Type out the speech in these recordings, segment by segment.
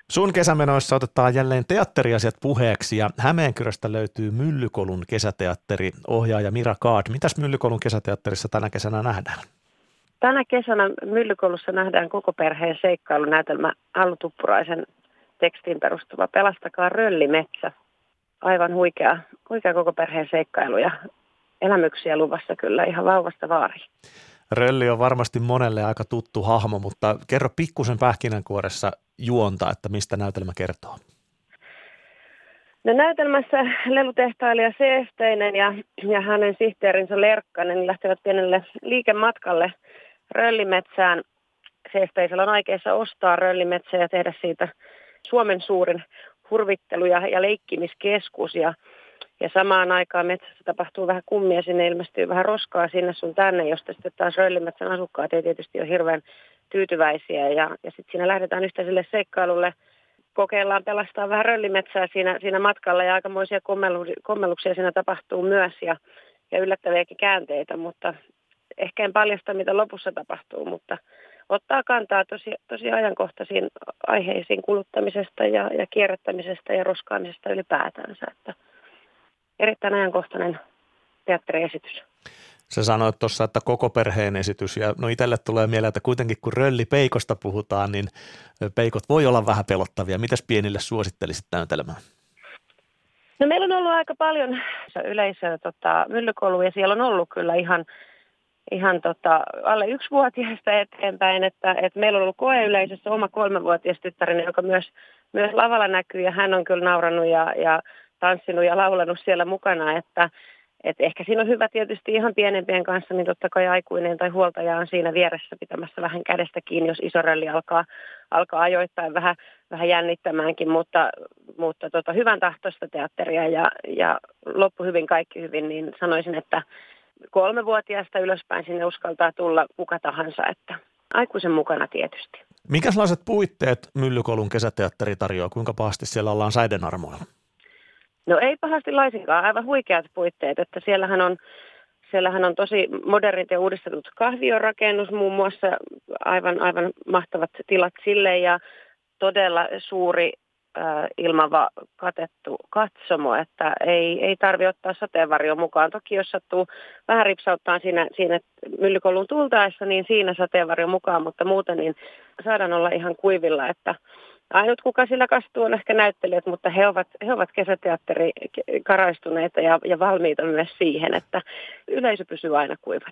Sun kesämenoissa otetaan jälleen teatteriasiat puheeksi ja Hämeenkyröstä löytyy Myllykolun kesäteatteri, ohjaaja Mira Gard. Mitäs Myllykolun kesäteatterissa tänä kesänä nähdään? Tänä kesänä Myllykolussa nähdään koko perheen seikkailunäytelmä Allu Tuppuraisen tekstiin perustuva Pelastakaa Röllimetsä. Aivan huikea koko perheen seikkailu ja elämyksiä luvassa kyllä ihan vauvasta vaariin. Rölli on varmasti monelle aika tuttu hahmo, mutta kerro pikkusen pähkinänkuoressa juonta, että mistä näytelmä kertoo. No, näytelmässä lelutehtailija Seesteinen ja hänen sihteerinsä Lerkkanen lähtevät pienelle liikematkalle Röllimetsään. Seesteisellä on aikeissa ostaa Röllimetsä ja tehdä siitä Suomen suurin hurvittelu- ja leikkimiskeskus. Ja samaan aikaan metsässä tapahtuu vähän kummia, sinne ilmestyy vähän roskaa sinne sun tänne, josta sitten taas Röllimetsän asukkaat ei tietysti ole hirveän tyytyväisiä. Ja sitten siinä lähdetään yhteiselle seikkailulle, kokeillaan pelastaa vähän Röllimetsää siinä matkalla ja aikamoisia kommelluksia siinä tapahtuu myös ja yllättäviäkin käänteitä, mutta ehkä en paljasta mitä lopussa tapahtuu, mutta ottaa kantaa tosi ajankohtaisiin aiheisiin kuluttamisesta ja kierrättämisestä ja roskaamisesta ylipäätänsä, että erittäin ajankohtainen teatteriesitys. Sä sanoit tuossa, että koko perheen esitys, ja no itselle tulee mieleen, että kuitenkin kun röllipeikosta puhutaan, niin peikot voi olla vähän pelottavia. Mitäs pienille suosittelisit näytelmään? No, meillä on ollut aika paljon yleisöä Myllykoluun, ja siellä on ollut kyllä ihan alle 1-vuotiaista eteenpäin, että meillä on ollut koeyleisössä oma 3-vuotias tyttäreni, joka myös lavalla näkyy, ja hän on kyllä nauranut ja tanssinut ja laulanut siellä mukana, että ehkä siinä on hyvä tietysti ihan pienempien kanssa, niin totta kai aikuinen tai huoltaja on siinä vieressä pitämässä vähän kädestä kiinni, jos iso rölli alkaa ajoittain vähän jännittämäänkin, mutta hyvän tahtoista teatteria ja loppu hyvin, kaikki hyvin, niin sanoisin, että 3-vuotiaasta ylöspäin sinne uskaltaa tulla kuka tahansa, että aikuisen mukana tietysti. Minkälaiset puitteet Myllykolun kesäteatteri tarjoaa? Kuinka pahasti siellä ollaan säiden armoilla? No, ei pahasti laisinkaan, aivan huikeat puitteet, että siellähän on tosi modernit ja uudistetut kahviorakennus muun muassa, aivan mahtavat tilat sille ja todella suuri ilmava katettu katsomo, että ei tarvitse ottaa sateenvarjoa mukaan. Toki jos sattuu vähän ripsauttaa siinä Myllykolun tultaessa, niin siinä sateenvarjo mukaan, mutta muuten niin saadaan olla ihan kuivilla, että ainut kuka sillä kastuu on ehkä näyttelijät, mutta he ovat kesäteatteri karaistuneita ja valmiita myös siihen, että yleisö pysyy aina kuivana.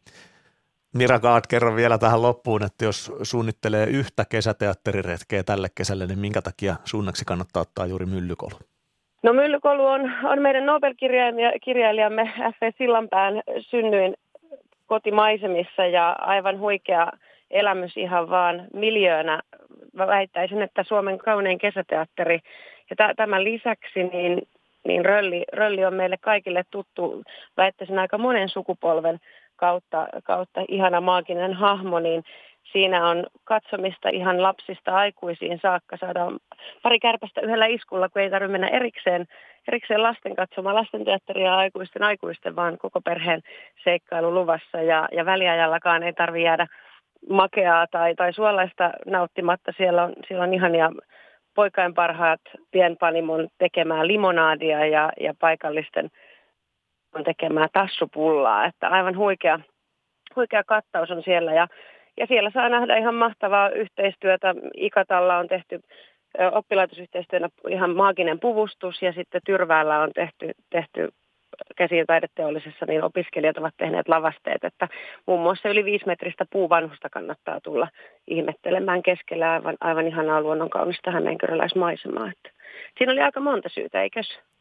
Mira Gard, kerro vielä tähän loppuun, että jos suunnittelee yhtä kesäteatteriretkeä tälle kesälle, niin minkä takia suunnaksi kannattaa ottaa juuri Myllykolu? No, Myllykolu on meidän Nobel-kirjailijamme F.V. Sillanpään synnyin kotimaisemissa ja aivan huikea elämys ihan vaan miljöönä. Väittäisin, että Suomen kaunein kesäteatteri ja tämän lisäksi niin Rölli on meille kaikille tuttu, väittäisin aika monen sukupolven kautta ihana maaginen hahmo, niin siinä on katsomista ihan lapsista aikuisiin saakka. Saadaan pari kärpästä yhdellä iskulla, kun ei tarvitse mennä erikseen lasten katsomaan lastenteatteria aikuisten, vaan koko perheen seikkailu luvassa ja väliajallakaan ei tarvitse jäädä makeaa tai suolaista nauttimatta. Siellä on ihania poikain parhaat pienpanimon tekemää limonaadia ja paikallisten on tekemää tassupullaa, että aivan huikea kattaus on siellä ja siellä saa nähdä ihan mahtavaa yhteistyötä. Ikatalla on tehty oppilaitosyhteistyönä ihan maaginen puvustus ja sitten Tyrväällä on tehty käsi- ja taideteollisessa, niin opiskelijat ovat tehneet lavasteet, että muun muassa yli 5-metristä puuvanhusta kannattaa tulla ihmettelemään keskellä aivan ihanaa luonnonkaunista hämeenkyröläismaisemaa. Että siinä oli aika monta syytä, eikös?